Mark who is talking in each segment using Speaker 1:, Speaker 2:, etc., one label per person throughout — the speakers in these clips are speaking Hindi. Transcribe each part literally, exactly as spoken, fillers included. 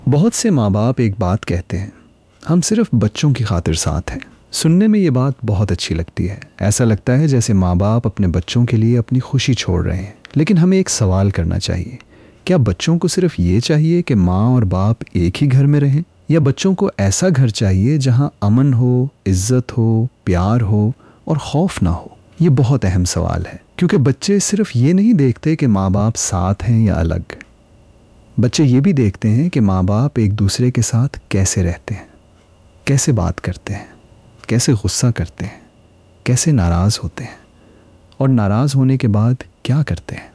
Speaker 1: बहुत से माँ बाप एक बात कहते हैं, हम सिर्फ बच्चों की खातिर साथ हैं। सुनने में ये बात बहुत अच्छी लगती है। ऐसा लगता है जैसे माँ बाप अपने बच्चों के लिए अपनी खुशी छोड़ रहे हैं। लेकिन हमें एक सवाल करना चाहिए, क्या बच्चों को सिर्फ ये चाहिए कि माँ और बाप एक ही घर में रहें, या बच्चों को ऐसा घर चाहिए जहाँ अमन हो, इज्जत हो, प्यार हो और खौफ ना हो? ये बहुत अहम सवाल है, क्योंकि बच्चे सिर्फ ये नहीं देखते कि माँ बाप साथ हैं या अलग। बच्चे ये भी देखते हैं कि माँ बाप एक दूसरे के साथ कैसे रहते हैं, कैसे बात करते हैं, कैसे गुस्सा करते हैं, कैसे नाराज़ होते हैं और नाराज़ होने के बाद क्या करते हैं।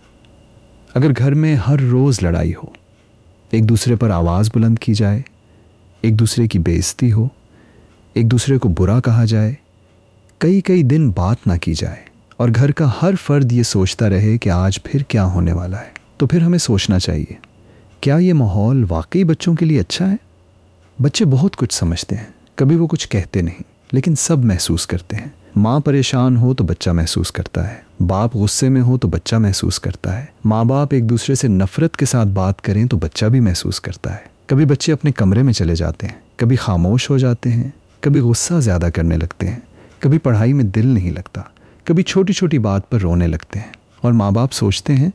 Speaker 1: अगर घर में हर रोज़ लड़ाई हो, एक दूसरे पर आवाज़ बुलंद की जाए, एक दूसरे की बेइज्जती हो, एक दूसरे को बुरा कहा जाए, कई कई दिन बात ना की जाए और घर का हर फर्द ये सोचता रहे कि आज फिर क्या होने वाला है, तो फिर हमें सोचना चाहिए, क्या ये माहौल वाकई बच्चों के लिए अच्छा है? बच्चे बहुत कुछ समझते हैं, कभी वो कुछ कहते नहीं, लेकिन सब महसूस करते हैं। माँ परेशान हो तो बच्चा महसूस करता है, बाप गुस्से में हो तो बच्चा महसूस करता है, माँ बाप एक दूसरे से नफरत के साथ बात करें तो बच्चा भी महसूस करता है। कभी बच्चे अपने कमरे में चले जाते हैं, कभी खामोश हो जाते हैं, कभी गुस्सा ज़्यादा करने लगते हैं, कभी पढ़ाई में दिल नहीं लगता, कभी छोटी छोटी बात पर रोने लगते हैं। और माँ बाप सोचते हैं,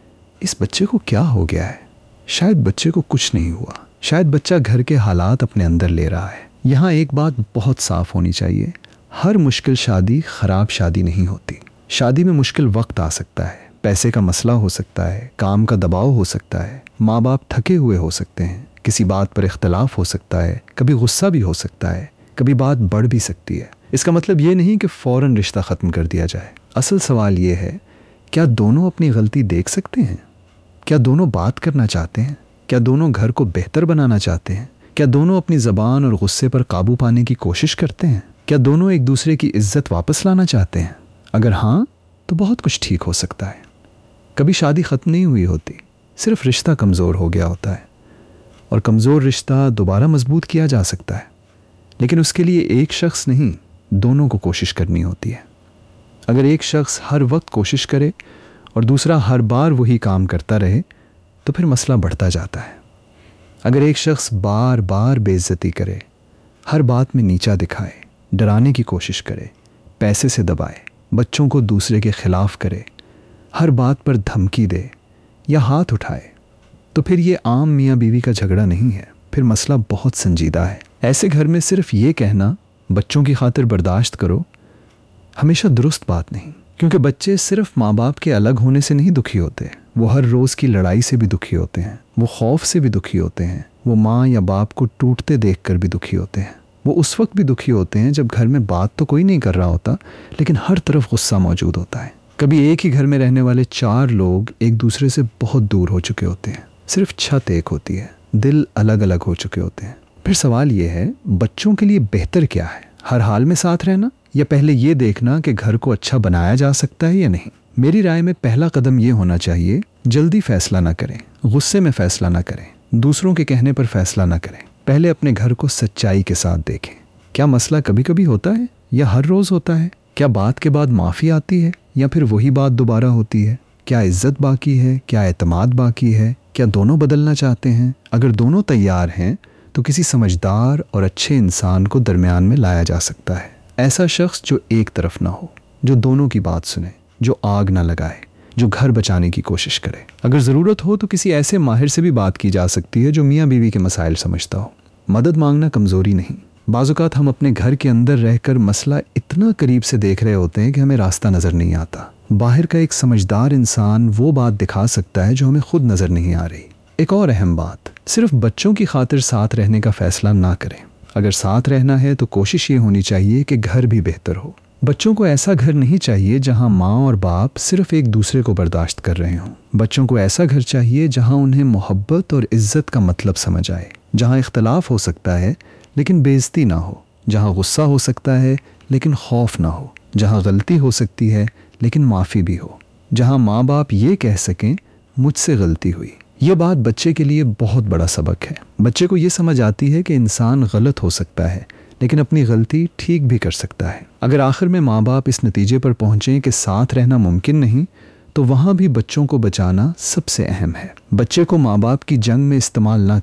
Speaker 1: इस बच्चे को क्या हो गया है? शायद बच्चे को कुछ नहीं हुआ, शायद बच्चा घर के हालात अपने अंदर ले रहा है। यहाँ एक बात बहुत साफ होनी चाहिए, हर मुश्किल शादी खराब शादी नहीं होती। शादी में मुश्किल वक्त आ सकता है, पैसे का मसला हो सकता है, काम का दबाव हो सकता है, माँ बाप थके हुए हो सकते हैं, किसी बात पर इख्तलाफ हो सकता है, कभी गुस्सा भी हो सकता है, कभी बात बढ़ भी सकती है। इसका मतलब ये नहीं कि फ़ौरन रिश्ता ख़त्म कर दिया जाए। असल सवाल ये है, क्या दोनों अपनी गलती देख सकते हैं? क्या दोनों बात करना चाहते हैं? क्या दोनों घर को बेहतर बनाना चाहते हैं? क्या दोनों अपनी ज़बान और गुस्से पर काबू पाने की कोशिश करते हैं? क्या दोनों एक दूसरे की इज्जत वापस लाना चाहते हैं? अगर हाँ, तो बहुत कुछ ठीक हो सकता है। कभी शादी ख़त्म नहीं हुई होती, सिर्फ रिश्ता कमज़ोर हो गया होता है, और कमज़ोर रिश्ता दोबारा मजबूत किया जा सकता है, लेकिन उसके लिए एक शख्स नहीं, दोनों को कोशिश करनी होती है। अगर एक शख्स हर वक्त कोशिश करे और दूसरा हर बार वही काम करता रहे, तो फिर मसला बढ़ता जाता है। अगर एक शख्स बार बार बेइज्जती करे, हर बात में नीचा दिखाए, डराने की कोशिश करे, पैसे से दबाए, बच्चों को दूसरे के खिलाफ करे, हर बात पर धमकी दे या हाथ उठाए, तो फिर ये आम मियाँ बीवी का झगड़ा नहीं है, फिर मसला बहुत संजीदा है। ऐसे घर में सिर्फ ये कहना बच्चों की खातिर बर्दाश्त करो हमेशा दुरुस्त बात नहीं, क्योंकि बच्चे सिर्फ माँ बाप के अलग होने से नहीं दुखी होते, वो हर रोज़ की लड़ाई से भी दुखी होते हैं, वो खौफ से भी दुखी होते हैं, वो माँ या बाप को टूटते देखकर भी दुखी होते हैं। वो उस वक्त भी दुखी होते हैं जब घर में बात तो कोई नहीं कर रहा होता, लेकिन हर तरफ गुस्सा मौजूद होता है। कभी एक ही घर में रहने वाले चार लोग एक दूसरे से बहुत दूर हो चुके होते हैं, सिर्फ छत एक होती है, दिल अलग अलग हो चुके होते हैं। फिर सवाल ये है, बच्चों के लिए बेहतर क्या है? हर हाल में साथ रहना, या पहले ये देखना कि घर को अच्छा बनाया जा सकता है या नहीं? मेरी राय में पहला कदम ये होना चाहिए, जल्दी फैसला ना करें, गुस्से में फैसला ना करें, दूसरों के कहने पर फैसला ना करें। पहले अपने घर को सच्चाई के साथ देखें। क्या मसला कभी कभी होता है या हर रोज़ होता है? क्या बात के बाद माफ़ी आती है या फिर वही बात दोबारा होती है? क्या इज्जत बाकी है? क्या एतमाद बाकी है? क्या दोनों बदलना चाहते हैं? अगर दोनों तैयार हैं तो किसी समझदार और अच्छे इंसान को दरमियान में लाया जा सकता है। ऐसा शख्स जो एक तरफ ना हो, जो दोनों की बात सुने, जो आग ना लगाए, जो घर बचाने की कोशिश करे। अगर ज़रूरत हो तो किसी ऐसे माहिर से भी बात की जा सकती है जो मियाँ बीवी के मसाइल समझता हो। मदद मांगना कमज़ोरी नहीं। बाज़-औक़ात हम अपने घर के अंदर रहकर मसला इतना करीब से देख रहे होते हैं कि हमें रास्ता नज़र नहीं आता। बाहर का एक समझदार इंसान वो बात दिखा सकता है जो हमें खुद नज़र नहीं आ रही। एक और अहम बात, सिर्फ बच्चों की खातिर साथ रहने का फ़ैसला ना करें। अगर साथ रहना है तो कोशिश ये होनी चाहिए कि घर भी बेहतर हो। बच्चों को ऐसा घर नहीं चाहिए जहां माँ और बाप सिर्फ एक दूसरे को बर्दाश्त कर रहे हों। बच्चों को ऐसा घर चाहिए जहां उन्हें मोहब्बत और इज्जत का मतलब समझ आए, जहां इख्तलाफ हो सकता है लेकिन बेइज्जती ना हो, जहां गुस्सा हो सकता है लेकिन खौफ ना हो, जहां गलती हो सकती है लेकिन माफ़ी भी हो, जहां माँ बाप ये कह सकें मुझसे गलती हुई। यह बात बच्चे के लिए बहुत बड़ा सबक है। बच्चे को ये समझ आती है कि इंसान गलत हो सकता है लेकिन अपनी गलती ठीक भी कर सकता है। अगर आखिर में माँ बाप इस नतीजे पर पहुँचें कि साथ रहना मुमकिन नहीं, तो वहाँ भी बच्चों को बचाना सबसे अहम है। बच्चे को माँ बाप की जंग में इस्तेमाल ना करें,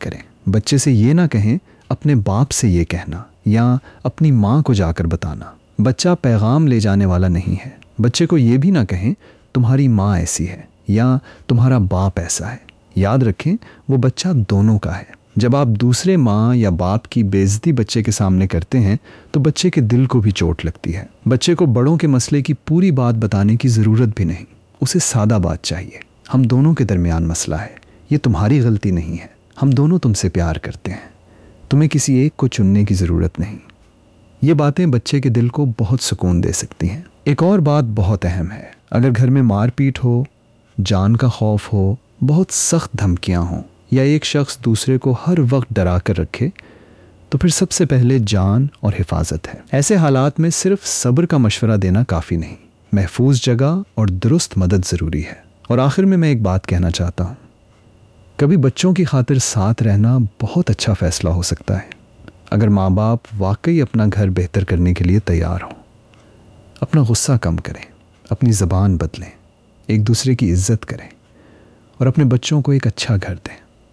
Speaker 1: बच्चे से ये ना कहें, अपने बाप से ये कहना या अपनी माँ को जाकर बताना। बच्चा पैगाम ले जाने वाला नहीं है। बच्चे को ये भी ना कहें तुम्हारी माँ ऐसी है या तुम्हारा बाप ऐसा है। याद रखें, वो बच्चा दोनों का है। जब आप दूसरे माँ या बाप की बेइज्जती बच्चे के सामने करते हैं तो बच्चे के दिल को भी चोट लगती है। बच्चे को बड़ों के मसले की पूरी बात बताने की ज़रूरत भी नहीं, उसे सादा बात चाहिए। हम दोनों के दरमियान मसला है, ये तुम्हारी गलती नहीं है, हम दोनों तुमसे प्यार करते हैं, तुम्हें किसी एक को चुनने की ज़रूरत नहीं। ये बातें बच्चे के दिल को बहुत सुकून दे सकती हैं। एक और बात बहुत अहम है, अगर घर में मारपीट हो, जान का खौफ हो, बहुत सख्त धमकियां हों या एक शख्स दूसरे को हर वक्त डरा कर रखे, तो फिर सबसे पहले जान और हिफाजत है। ऐसे हालात में सिर्फ सब्र का मशवरा देना काफ़ी नहीं, महफूज जगह और दुरुस्त मदद ज़रूरी है। और आखिर में मैं एक बात कहना चाहता हूँ, कभी बच्चों की खातिर साथ रहना बहुत अच्छा फ़ैसला हो सकता है अगर माँ बाप वाकई अपना घर बेहतर करने के लिए तैयार हों। अपना गुस्सा कम करें, अपनी ज़बान बदलें, एक दूसरे की इज्जत करें और अपने बच्चों को एक अच्छा घर दें।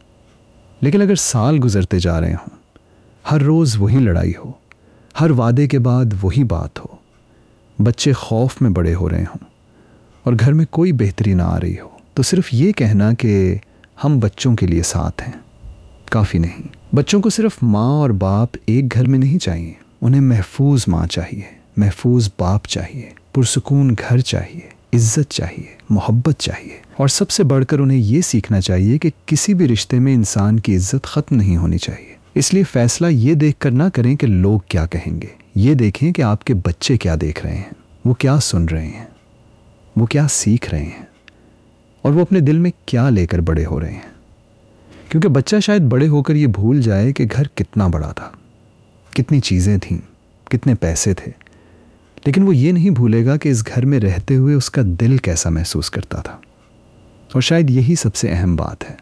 Speaker 1: लेकिन अगर साल गुजरते जा रहे हों, हर रोज़ वही लड़ाई हो, हर वादे के बाद वही बात हो, बच्चे खौफ में बड़े हो रहे हों और घर में कोई बेहतरी ना आ रही हो, तो सिर्फ ये कहना कि हम बच्चों के लिए साथ हैं काफ़ी नहीं। बच्चों को सिर्फ माँ और बाप एक घर में नहीं चाहिए, उन्हें महफूज माँ चाहिए, महफूज बाप चाहिए, पुरसुकून घर चाहिए, इज्जत चाहिए, मोहब्बत चाहिए। और सबसे बढ़कर उन्हें ये सीखना चाहिए कि किसी भी रिश्ते में इंसान की इज्जत ख़त्म नहीं होनी चाहिए। इसलिए फ़ैसला ये देख कर ना करें कि लोग क्या कहेंगे, ये देखें कि आपके बच्चे क्या देख रहे हैं, वो क्या सुन रहे हैं, वो क्या सीख रहे हैं और वो अपने दिल में क्या लेकर बड़े हो रहे हैं। क्योंकि बच्चा शायद बड़े होकर ये भूल जाए कि घर कितना बड़ा था, कितनी चीज़ें थीं, कितने पैसे थे, लेकिन वो ये नहीं भूलेगा कि इस घर में रहते हुए उसका दिल कैसा महसूस करता था। और शायद यही सबसे अहम बात है।